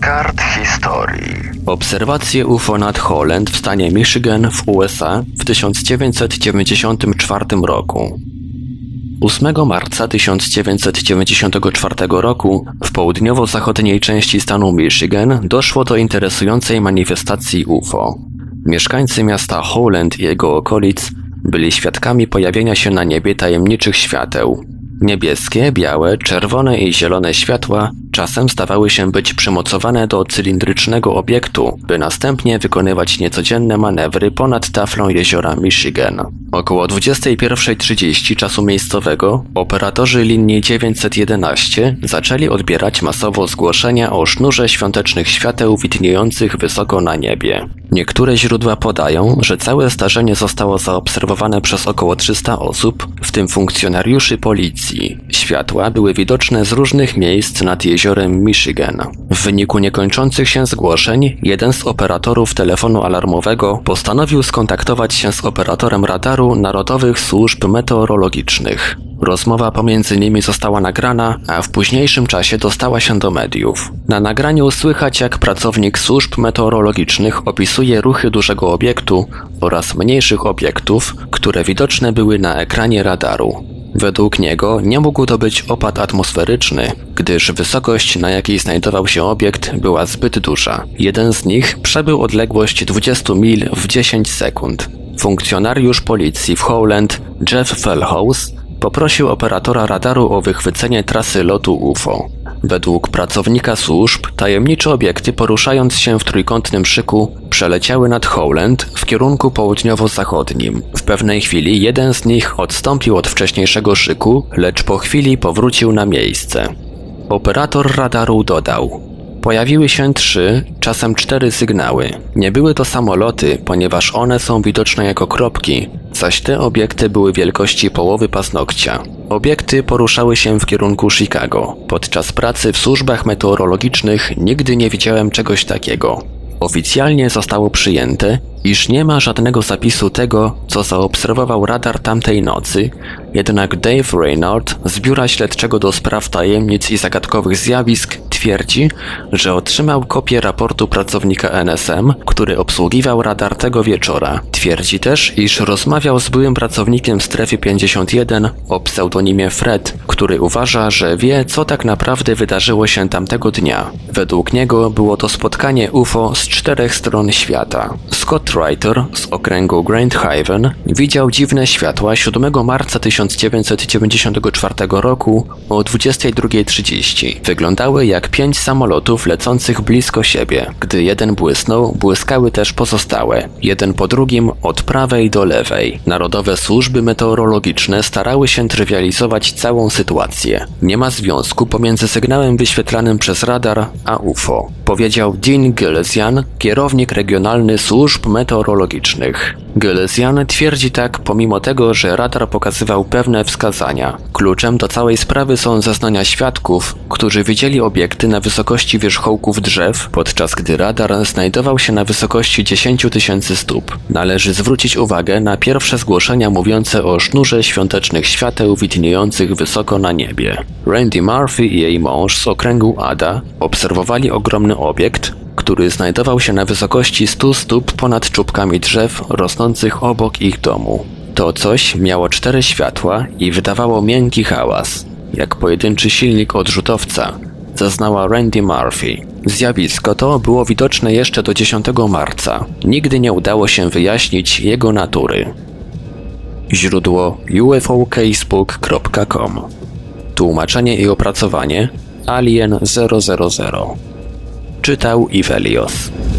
kart historii. Obserwacje UFO nad Holland w stanie Michigan w USA w 1994 roku. 8 marca 1994 roku w południowo-zachodniej części stanu Michigan doszło do interesującej manifestacji UFO. Mieszkańcy miasta Holland i jego okolic byli świadkami pojawienia się na niebie tajemniczych świateł. Niebieskie, białe, czerwone i zielone światła czasem zdawały się być przymocowane do cylindrycznego obiektu, by następnie wykonywać niecodzienne manewry ponad taflą jeziora Michigan. Około 21:30 czasu miejscowego operatorzy linii 911 zaczęli odbierać masowo zgłoszenia o sznurze świątecznych świateł widniejących wysoko na niebie. Niektóre źródła podają, że całe zdarzenie zostało zaobserwowane przez około 300 osób, w tym funkcjonariuszy policji. Światła były widoczne z różnych miejsc nad jeziorem Michigan. W wyniku niekończących się zgłoszeń, jeden z operatorów telefonu alarmowego postanowił skontaktować się z operatorem radaru Narodowych Służb Meteorologicznych. Rozmowa pomiędzy nimi została nagrana, a w późniejszym czasie dostała się do mediów. Na nagraniu słychać, jak pracownik służb meteorologicznych opisuje ruchy dużego obiektu oraz mniejszych obiektów, które widoczne były na ekranie radaru. Według niego nie mógł to być opad atmosferyczny, gdyż wysokość, na jakiej znajdował się obiekt, była zbyt duża. Jeden z nich przebył odległość 20 mil w 10 sekund. Funkcjonariusz policji w Holland, Jeff Fehlhaus, poprosił operatora radaru o wychwycenie trasy lotu UFO. Według pracownika służb, tajemnicze obiekty poruszając się w trójkątnym szyku przeleciały nad Holland w kierunku południowo-zachodnim. W pewnej chwili jeden z nich odstąpił od wcześniejszego szyku, lecz po chwili powrócił na miejsce. Operator radaru dodał: pojawiły się 3, czasem 4 sygnały. Nie były to samoloty, ponieważ one są widoczne jako kropki, zaś te obiekty były wielkości połowy paznokcia. Obiekty poruszały się w kierunku Chicago. Podczas pracy w służbach meteorologicznych nigdy nie widziałem czegoś takiego. Oficjalnie zostało przyjęte, iż nie ma żadnego zapisu tego, co zaobserwował radar tamtej nocy, jednak Dave Reynard z Biura Śledczego do Spraw Tajemnic i Zagadkowych Zjawisk twierdzi, że otrzymał kopię raportu pracownika NSM, który obsługiwał radar tego wieczora. Twierdzi też, iż rozmawiał z byłym pracownikiem Strefy 51 o pseudonimie Fred, który uważa, że wie, co tak naprawdę wydarzyło się tamtego dnia. Według niego było to spotkanie UFO z 4 stron świata. Scott Reiter z okręgu Grand Haven widział dziwne światła 7 marca 1994 roku o 22:30. Wyglądały jak 5 samolotów lecących blisko siebie. Gdy jeden błysnął, błyskały też pozostałe, jeden po drugim od prawej do lewej. Narodowe służby meteorologiczne starały się trywializować całą sytuację. Nie ma związku pomiędzy sygnałem wyświetlanym przez radar a UFO, powiedział Dean Gillesian, kierownik regionalny służb meteorologicznych. Gillesian twierdzi tak pomimo tego, że radar pokazywał pewne wskazania. Kluczem do całej sprawy są zeznania świadków, którzy widzieli obiekty na wysokości wierzchołków drzew, podczas gdy radar znajdował się na wysokości 10 000 stóp. Należy zwrócić uwagę na pierwsze zgłoszenia mówiące o sznurze świątecznych świateł widniejących wysoko na niebie. Randy Murphy i jej mąż z okręgu Ada obserwowali ogromny obiekt, który znajdował się na wysokości 100 stóp ponad czubkami drzew rosnących obok ich domu. To coś miało 4 światła i wydawało miękki hałas, jak pojedynczy silnik odrzutowca, zaznała Randy Murphy. Zjawisko to było widoczne jeszcze do 10 marca. Nigdy nie udało się wyjaśnić jego natury. Źródło ufocasebook.com. Tłumaczenie i opracowanie Alien 000. Czytał Ivelios.